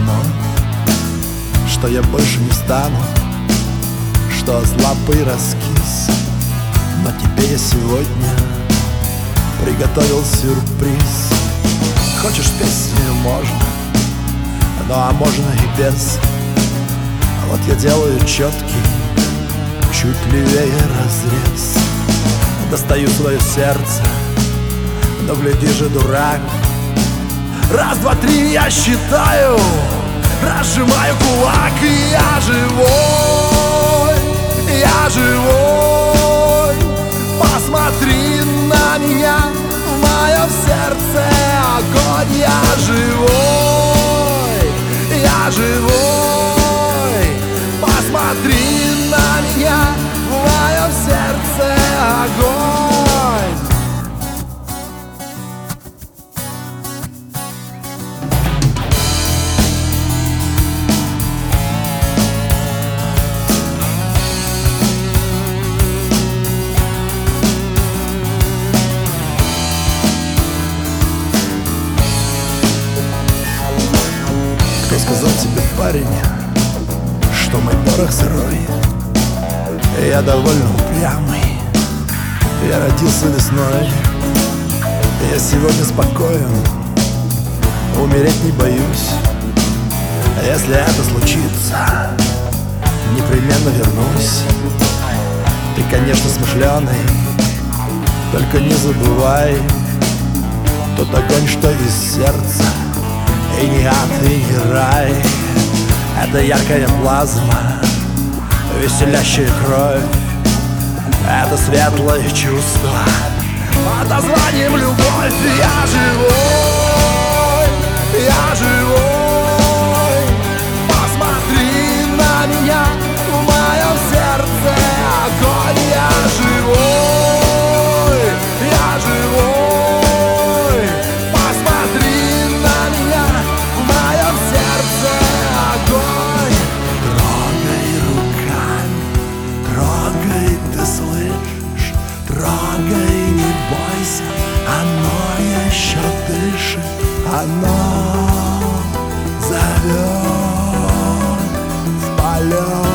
мой, что я больше не стану, что слабый раскис. Но тебе я сегодня приготовил сюрприз. Хочешь песню можно, ну а можно и без. А вот я делаю четкий, чуть левее разрез. Достаю свое сердце, но гляди же, дурак. Раз, два, три, я считаю, разжимаю кулак, и я живой, я живой. Посмотри на меня, в моем сердце огонь. Я живой, я живой. Посмотри на меня, в моем сердце огонь. Кто сказал тебе, парень, что мой порох сырой? Я довольно упрямый, я родился весной. Я сегодня спокоен, умереть не боюсь. Если это случится, непременно вернусь. Ты, конечно, смышленый, только не забывай, тот огонь, что из сердца, и не ад, и не рай. Это яркая плазма, веселящая кровь. Это светлое чувство под названием любовь. Я живой, я живой. Посмотри на меня, в моем сердце огонь. Я живой, я живой. Посмотри на меня, в моем сердце огонь. Трогай руками, трогай, ты слышишь? Трогай, не бойся, оно еще дышит, оно зовет в полет.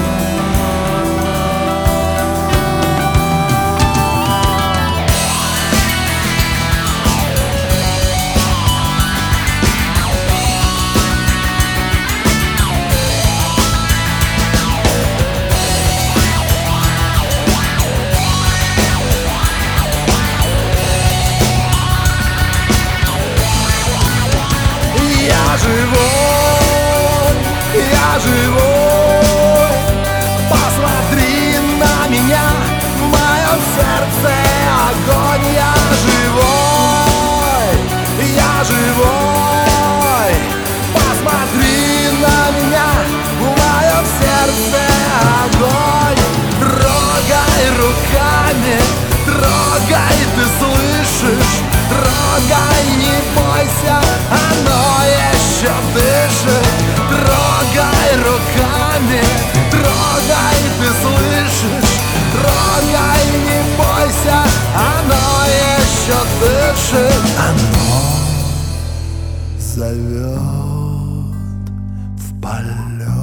Я живой, я живой. Посмотри на меня, в моем сердце огонь. Я живой, я живой. Посмотри на меня, в моем сердце огонь. Трогай руками, трогай, ты слышишь? Трогай, не бойся, оно еще дышит. Трогай руками, трогай, ты слышишь? Трогай, не бойся, оно еще дышит. Оно зовет в полет.